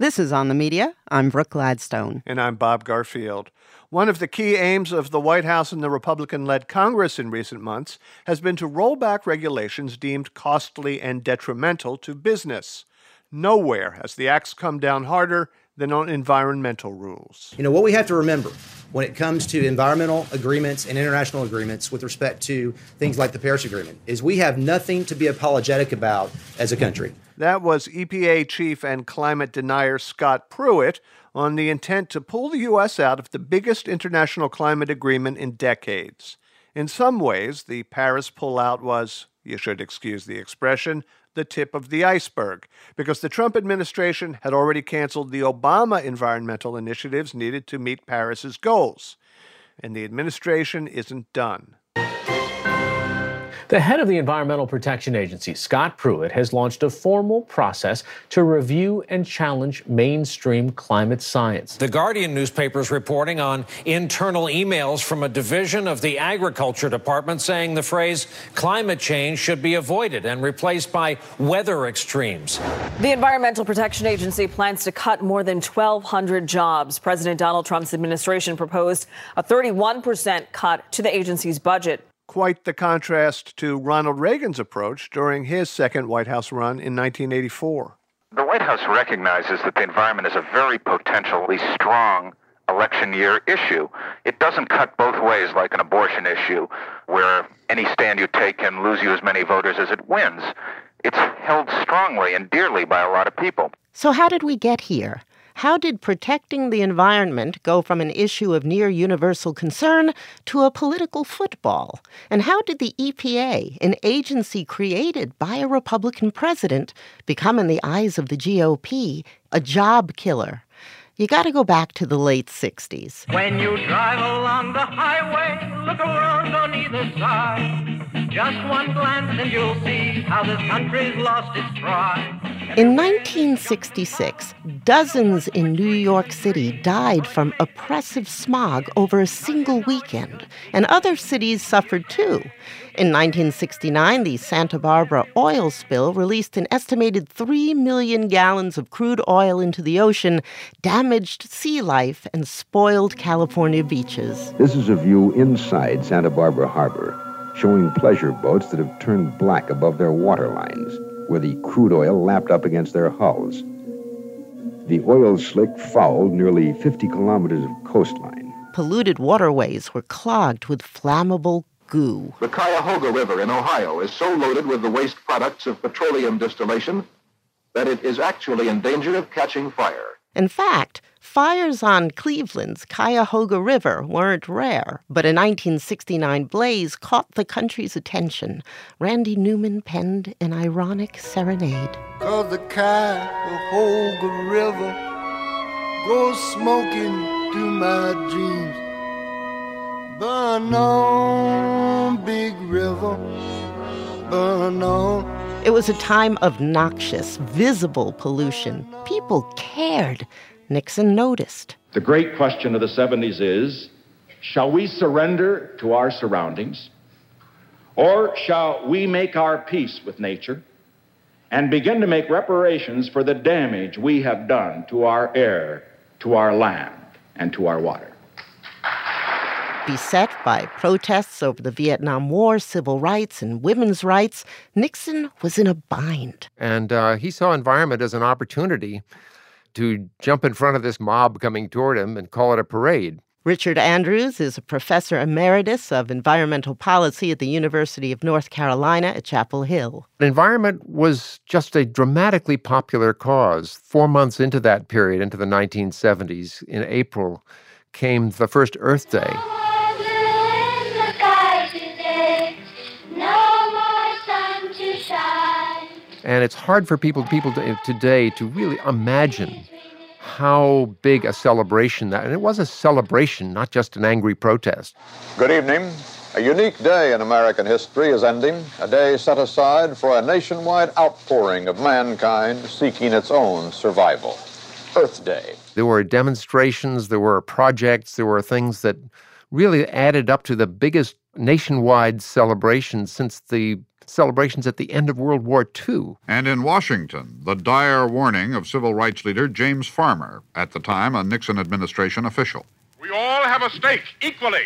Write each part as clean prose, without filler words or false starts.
This is On the Media. I'm Brooke Gladstone. And I'm Bob Garfield. One of the key aims of the White House and the Republican-led Congress in recent months has been to roll back regulations deemed costly and detrimental to business. Nowhere has the axe come down harder than on environmental rules. You know, what we have to remember when it comes to environmental agreements and international agreements with respect to things like the Paris Agreement is we have nothing to be apologetic about as a country. That was EPA chief and climate denier Scott Pruitt on the intent to pull the U.S. out of the biggest international climate agreement in decades. In some ways, the Paris pullout was, you should excuse the expression, the tip of the iceberg, because the Trump administration had already canceled the Obama environmental initiatives needed to meet Paris's goals. And the administration isn't done. The head of the Environmental Protection Agency, Scott Pruitt, has launched a formal process to review and challenge mainstream climate science. The Guardian newspaper is reporting on internal emails from a division of the Agriculture Department saying the phrase climate change should be avoided and replaced by weather extremes. The Environmental Protection Agency plans to cut more than 1,200 jobs. President Donald Trump's administration proposed a 31% cut to the agency's budget. Quite the contrast to Ronald Reagan's approach during his second White House run in 1984. The White House recognizes that the environment is a very potentially strong election year issue. It doesn't cut both ways like an abortion issue, where any stand you take can lose you as many voters as it wins. It's held strongly and dearly by a lot of people. So how did we get here? How did protecting the environment go from an issue of near universal concern to a political football? And how did the EPA, an agency created by a Republican president, become, in the eyes of the GOP, a job killer? You got to go back to the late 60s. When you drive along the highway, look around on either side. Just one glance and you'll see how this country's lost its pride. In 1966, dozens in New York City died from oppressive smog over a single weekend, and other cities suffered too. In 1969, the Santa Barbara oil spill released an estimated 3 million gallons of crude oil into the ocean, damaged sea life, and spoiled California beaches. This is a view inside Santa Barbara Harbor, showing pleasure boats that have turned black above their waterlines, where the crude oil lapped up against their hulls. The oil slick fouled nearly 50 kilometers of coastline. Polluted waterways were clogged with flammable goo. The Cuyahoga River in Ohio is so loaded with the waste products of petroleum distillation that it is actually in danger of catching fire. In fact, fires on Cleveland's Cuyahoga River weren't rare, but a 1969 blaze caught the country's attention. Randy Newman penned an ironic serenade. 'Cause the Cuyahoga River goes smoking through my dreams. Burn on, big river, burn on. It was a time of noxious, visible pollution. People cared. Nixon noticed. The great question of the 70s is, shall we surrender to our surroundings, or shall we make our peace with nature and begin to make reparations for the damage we have done to our air, to our land, and to our water? Beset by protests over the Vietnam War, civil rights, and women's rights, Nixon was in a bind. And he saw environment as an opportunity to jump in front of this mob coming toward him and call it a parade. Richard Andrews is a professor emeritus of environmental policy at the University of North Carolina at Chapel Hill. Environment was just a dramatically popular cause. 4 months into that period, into the 1970s, in April, came the first Earth Day. And it's hard for people today to really imagine how big a celebration that, and it was a celebration, not just an angry protest. Good evening. A unique day in American history is ending, a day set aside for a nationwide outpouring of mankind seeking its own survival. Earth Day. There were demonstrations, there were projects, there were things that really added up to the biggest nationwide celebration since the celebrations at the end of World War II. And in Washington, the dire warning of civil rights leader James Farmer, at the time a Nixon administration official. We all have a stake equally,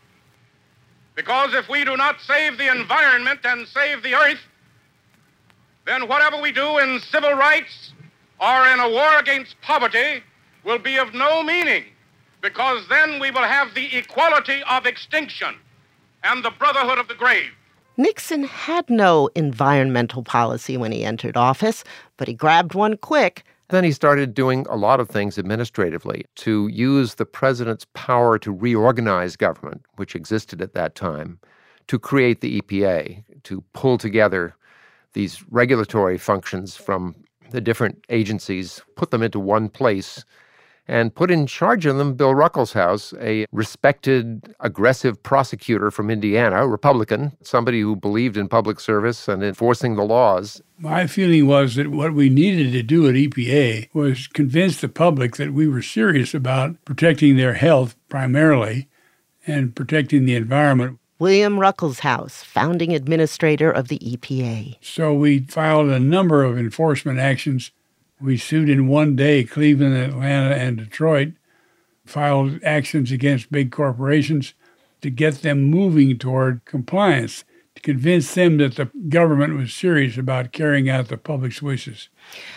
because if we do not save the environment and save the earth, then whatever we do in civil rights or in a war against poverty will be of no meaning, because then we will have the equality of extinction and the brotherhood of the grave. Nixon had no environmental policy when he entered office, but he grabbed one quick. Then he started doing a lot of things administratively to use the president's power to reorganize government, which existed at that time, to create the EPA, to pull together these regulatory functions from the different agencies, put them into one place, and put in charge of them Bill Ruckelshaus, a respected, aggressive prosecutor from Indiana, a Republican, somebody who believed in public service and enforcing the laws. My feeling was that what we needed to do at EPA was convince the public that we were serious about protecting their health primarily and protecting the environment. William Ruckelshaus, founding administrator of the EPA. So we filed a number of enforcement actions. We sued in one day Cleveland, Atlanta, and Detroit, filed actions against big corporations to get them moving toward compliance, to convince them that the government was serious about carrying out the public's wishes.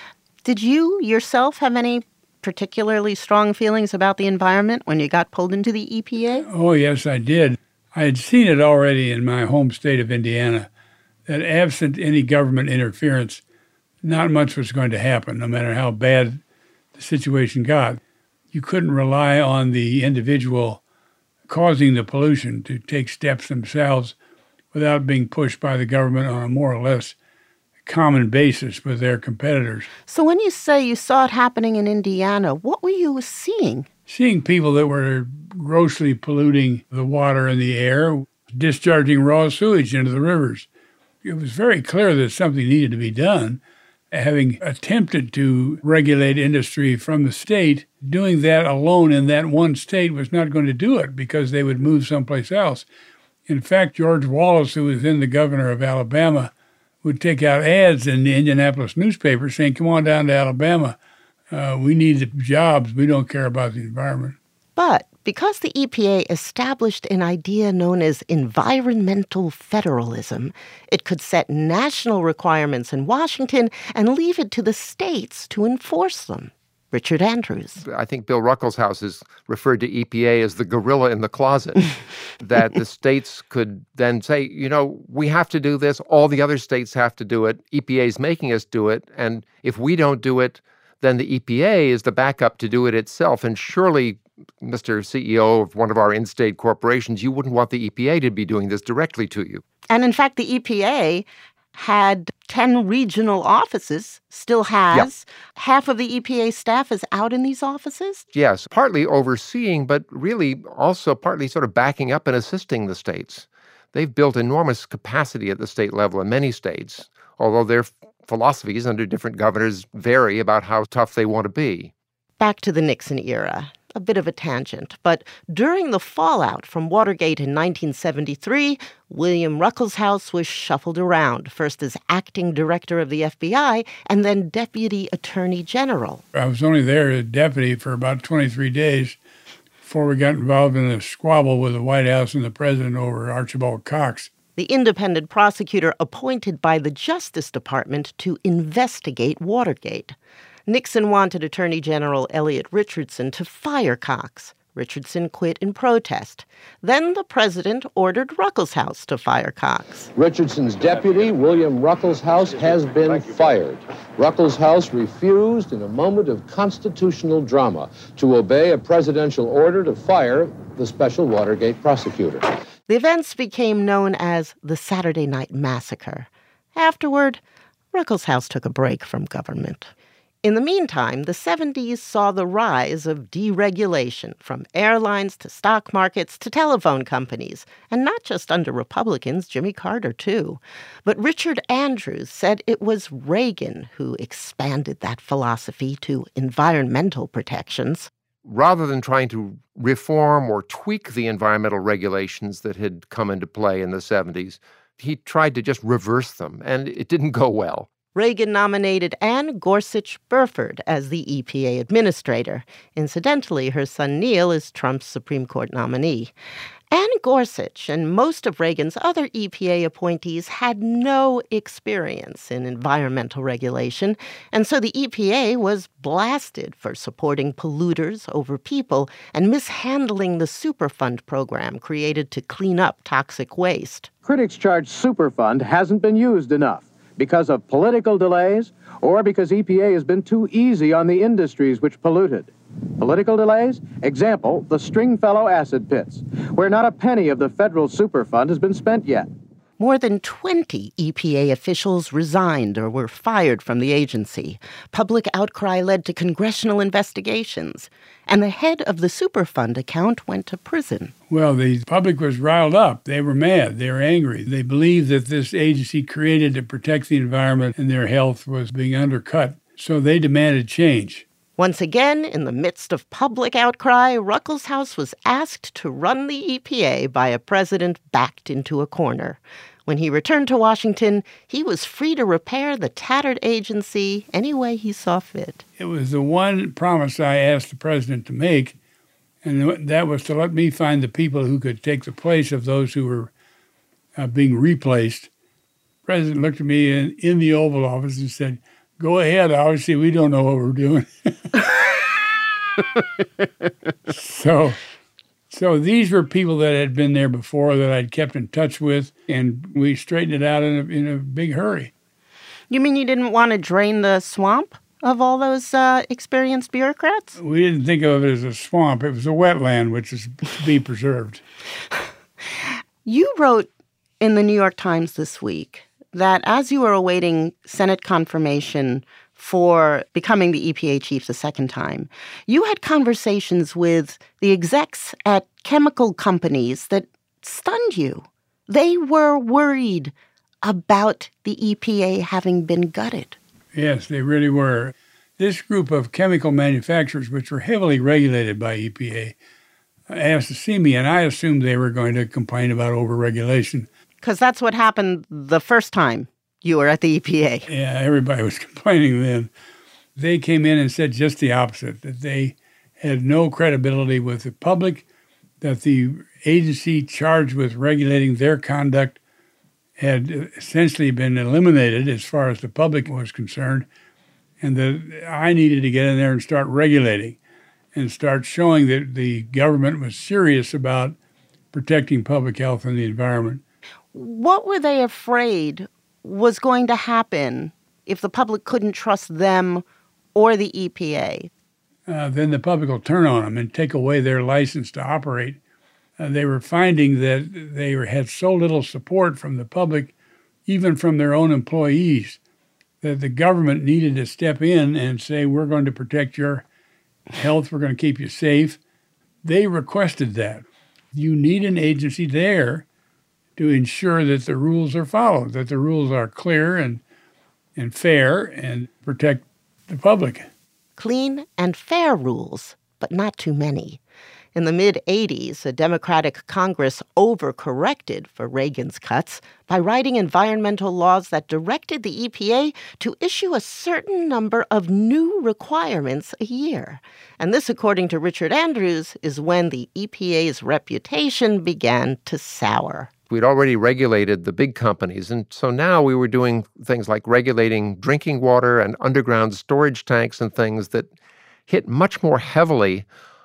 Did you yourself have any particularly strong feelings about the environment when you got pulled into the EPA? Oh, yes, I did. I had seen it already in my home state of Indiana, that absent any government interference, not much was going to happen, no matter how bad the situation got. You couldn't rely on the individual causing the pollution to take steps themselves without being pushed by the government on a more or less common basis with their competitors. So when you say you saw it happening in Indiana, what were you seeing? Seeing people that were grossly polluting the water and the air, discharging raw sewage into the rivers. It was very clear that something needed to be done. Having attempted to regulate industry from the state, doing that alone in that one state was not going to do it because they would move someplace else. In fact, George Wallace, who was then the governor of Alabama, would take out ads in the Indianapolis newspaper saying, "Come on down to Alabama. We need the jobs. We don't care about the environment." But because the EPA established an idea known as environmental federalism, it could set national requirements in Washington and leave it to the states to enforce them. Richard Andrews. I think Bill Ruckelshaus has referred to EPA as the gorilla in the closet, that the states could then say, we have to do this, all the other states have to do it, EPA is making us do it, and if we don't do it, then the EPA is the backup to do it itself. And surely, Mr. CEO of one of our in-state corporations, you wouldn't want the EPA to be doing this directly to you. And in fact, the EPA had 10 regional offices, still has. Yep. Half of the EPA staff is out in these offices? Yes, partly overseeing, but really also partly sort of backing up and assisting the states. They've built enormous capacity at the state level in many states, although their philosophies under different governors vary about how tough they want to be. Back to the Nixon era. A bit of a tangent, but during the fallout from Watergate in 1973, William Ruckelshaus was shuffled around, first as acting director of the FBI and then deputy attorney general. I was only there as deputy for about 23 days before we got involved in a squabble with the White House and the president over Archibald Cox. The independent prosecutor appointed by the Justice Department to investigate Watergate. Nixon wanted Attorney General Elliot Richardson to fire Cox. Richardson quit in protest. Then the president ordered Ruckelshaus to fire Cox. Richardson's deputy, William Ruckelshaus, has been fired. Ruckelshaus refused, in a moment of constitutional drama, to obey a presidential order to fire the special Watergate prosecutor. The events became known as the Saturday Night Massacre. Afterward, Ruckelshaus took a break from government. In the meantime, the 70s saw the rise of deregulation, from airlines to stock markets to telephone companies, and not just under Republicans, Jimmy Carter too. But Richard Andrews said it was Reagan who expanded that philosophy to environmental protections. Rather than trying to reform or tweak the environmental regulations that had come into play in the 70s, he tried to just reverse them, and it didn't go well. Reagan nominated Ann Gorsuch Burford as the EPA administrator. Incidentally, her son Neil is Trump's Supreme Court nominee. Ann Gorsuch and most of Reagan's other EPA appointees had no experience in environmental regulation, and so the EPA was blasted for supporting polluters over people and mishandling the Superfund program created to clean up toxic waste. Critics charge Superfund hasn't been used enough because of political delays or because EPA has been too easy on the industries which polluted. Political delays? Example, the Stringfellow acid pits, where not a penny of the federal Superfund has been spent yet. More than 20 EPA officials resigned or were fired from the agency. Public outcry led to congressional investigations, and the head of the Superfund account went to prison. Well, the public was riled up. They were mad. They were angry. They believed that this agency created to protect the environment and their health was being undercut, so they demanded change. Once again, in the midst of public outcry, Ruckelshaus was asked to run the EPA by a president backed into a corner. When he returned to Washington, he was free to repair the tattered agency any way he saw fit. It was the one promise I asked the president to make, and that was to let me find the people who could take the place of those who were being replaced. The president looked at me in the Oval Office and said, "Go ahead, obviously we don't know what we're doing." So these were people that had been there before that I'd kept in touch with, and we straightened it out in a big hurry. You mean you didn't want to drain the swamp of all those experienced bureaucrats? We didn't think of it as a swamp. It was a wetland, which is to be preserved. You wrote in the New York Times this week that as you were awaiting Senate confirmation for becoming the EPA chief the second time, you had conversations with the execs at chemical companies that stunned you. They were worried about the EPA having been gutted. Yes, they really were. This group of chemical manufacturers, which were heavily regulated by EPA, asked to see me, and I assumed they were going to complain about overregulation. Because that's what happened the first time you were at the EPA. Yeah, everybody was complaining then. They came in and said just the opposite, that they had no credibility with the public, that the agency charged with regulating their conduct had essentially been eliminated as far as the public was concerned, and that I needed to get in there and start regulating and start showing that the government was serious about protecting public health and the environment. What were they afraid was going to happen if the public couldn't trust them or the EPA? Then the public will turn on them and take away their license to operate. They were finding that they had so little support from the public, even from their own employees, that the government needed to step in and say, we're going to protect your health, we're going to keep you safe. They requested that. You need an agency there to ensure that the rules are followed, that the rules are clear and fair and protect the public. Clean and fair rules, but not too many. In the mid-'80s, a Democratic Congress overcorrected for Reagan's cuts by writing environmental laws that directed the EPA to issue a certain number of new requirements a year. And this, according to Richard Andrews, is when the EPA's reputation began to sour. We'd already regulated the big companies, and so now we were doing things like regulating drinking water and underground storage tanks and things that hit much more heavily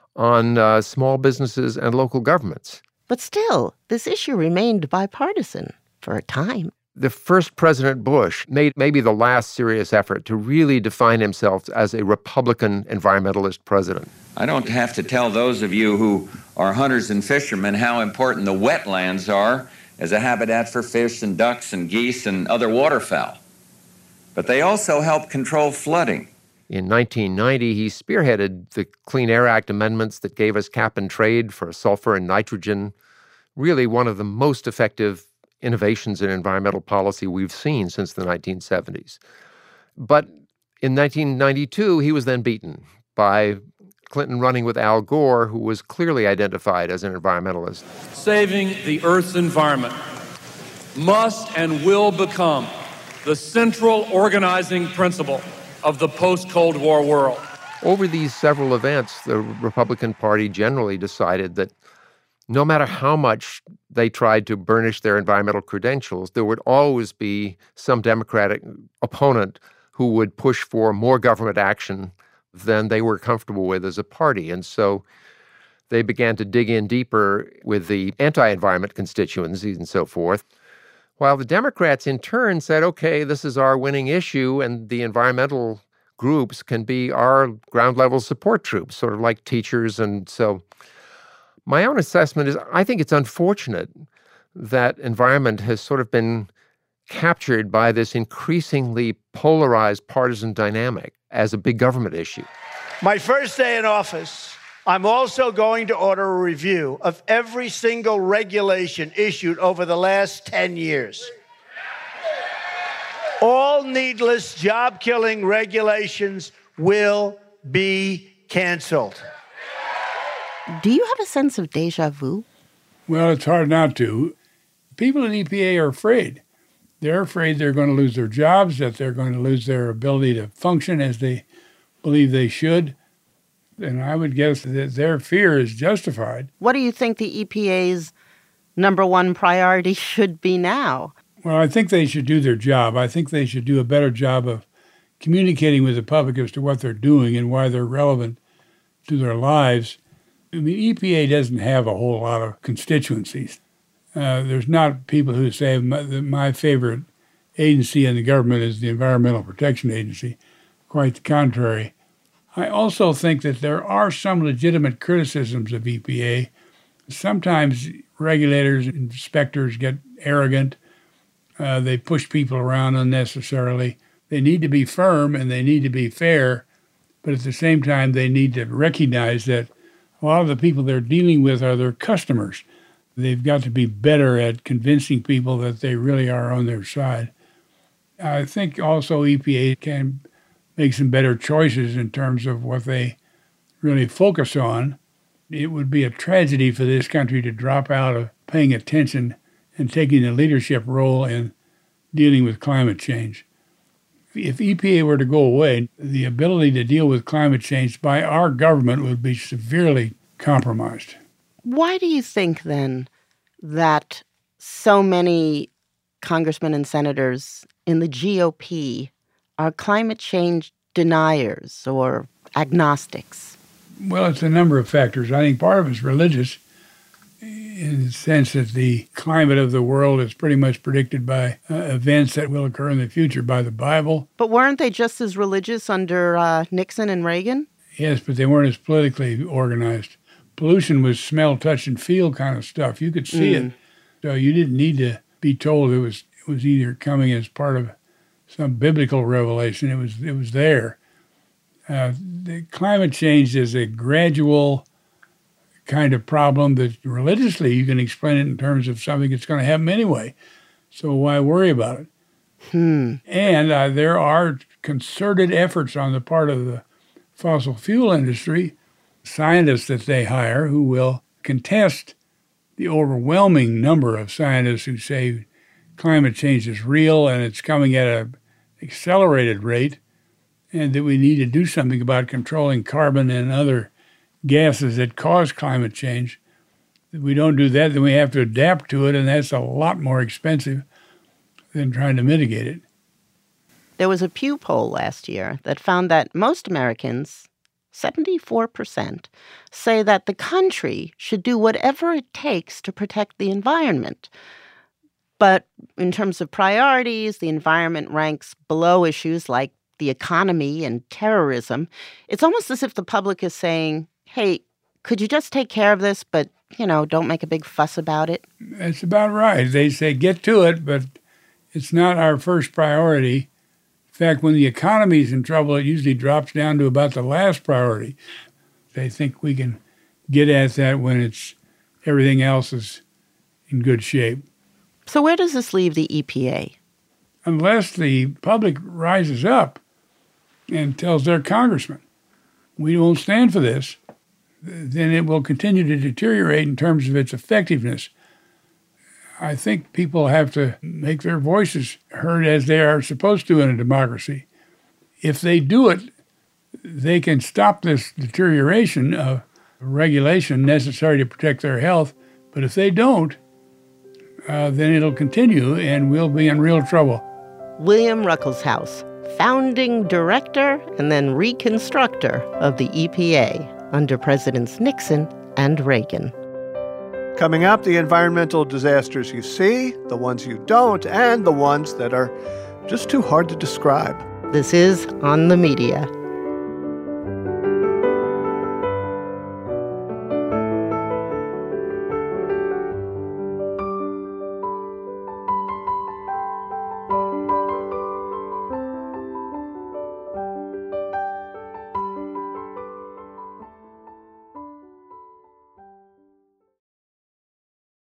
on small businesses and local governments. But still, this issue remained bipartisan for a time. The first President Bush made maybe the last serious effort to really define himself as a Republican environmentalist president. I don't have to tell those of you who are hunters and fishermen how important the wetlands are as a habitat for fish and ducks and geese and other waterfowl. But they also help control flooding. In 1990, he spearheaded the Clean Air Act amendments that gave us cap and trade for sulfur and nitrogen, really one of the most effective innovations in environmental policy we've seen since the 1970s. But in 1992, he was then beaten by Clinton running with Al Gore, who was clearly identified as an environmentalist. Saving the Earth's environment must and will become the central organizing principle of the post-Cold War world. Over these several events, the Republican Party generally decided that no matter how much they tried to burnish their environmental credentials, there would always be some Democratic opponent who would push for more government action than they were comfortable with as a party. And so they began to dig in deeper with the anti-environment constituencies and so forth, while the Democrats in turn said, okay, this is our winning issue, and the environmental groups can be our ground-level support troops, sort of like teachers. And so my own assessment is I think it's unfortunate that environment has sort of been captured by this increasingly polarized partisan dynamic as a big government issue. My first day in office, I'm also going to order a review of every single regulation issued over the last 10 years. All needless, job-killing regulations will be canceled. Do you have a sense of déjà vu? Well, it's hard not to. People in EPA are afraid. They're afraid they're going to lose their jobs, that they're going to lose their ability to function as they believe they should. And I would guess that their fear is justified. What do you think the EPA's number one priority should be now? Well, I think they should do their job. I think they should do a better job of communicating with the public as to what they're doing and why they're relevant to their lives. I mean, EPA doesn't have a whole lot of constituencies. There's not people who say my favorite agency in the government is the Environmental Protection Agency. Quite the contrary. I also think that there are some legitimate criticisms of EPA. Sometimes regulators and inspectors get arrogant. They push people around unnecessarily. They need to be firm and they need to be fair, but at the same time, they need to recognize that a lot of the people they're dealing with are their customers. They've got to be better at convincing people that they really are on their side. I think also EPA can make some better choices in terms of what they really focus on. It would be a tragedy for this country to drop out of paying attention and taking a leadership role in dealing with climate change. If EPA were to go away, the ability to deal with climate change by our government would be severely compromised. Why do you think, then, that so many congressmen and senators in the GOP are climate change deniers or agnostics? Well, it's a number of factors. I think part of it is religious, in the sense that the climate of the world is pretty much predicted by events that will occur in the future by the Bible. But weren't they just as religious under Nixon and Reagan? Yes, but they weren't as politically organized. Pollution was smell, touch, and feel kind of stuff. You could see it. So you didn't need to be told it was either coming as part of some biblical revelation. It was there. The climate change is a gradual kind of problem that religiously you can explain it in terms of something that's going to happen anyway. So why worry about it? And there are concerted efforts on the part of the fossil fuel industry, scientists that they hire who will contest the overwhelming number of scientists who say climate change is real and it's coming at an accelerated rate, and that we need to do something about controlling carbon and other gases that cause climate change. If we don't do that, then we have to adapt to it, and that's a lot more expensive than trying to mitigate it. There was a Pew poll last year that found that most Americans, 74%, say that the country should do whatever it takes to protect the environment. But in terms of priorities, the environment ranks below issues like the economy and terrorism. It's almost as if the public is saying, hey, could you just take care of this, but, don't make a big fuss about it? That's about right. They say get to it, but it's not our first priority. In fact, when the economy's in trouble, it usually drops down to about the last priority. They think we can get at that when everything else is in good shape. So where does this leave the EPA? Unless the public rises up and tells their congressman, we won't stand for this, then it will continue to deteriorate in terms of its effectiveness. I think people have to make their voices heard as they are supposed to in a democracy. If they do it, they can stop this deterioration of regulation necessary to protect their health. But if they don't, then it'll continue and we'll be in real trouble. William Ruckelshaus, founding director and then reconstructor of the EPA under Presidents Nixon and Reagan. Coming up, the environmental disasters you see, the ones you don't, and the ones that are just too hard to describe. This is On the Media.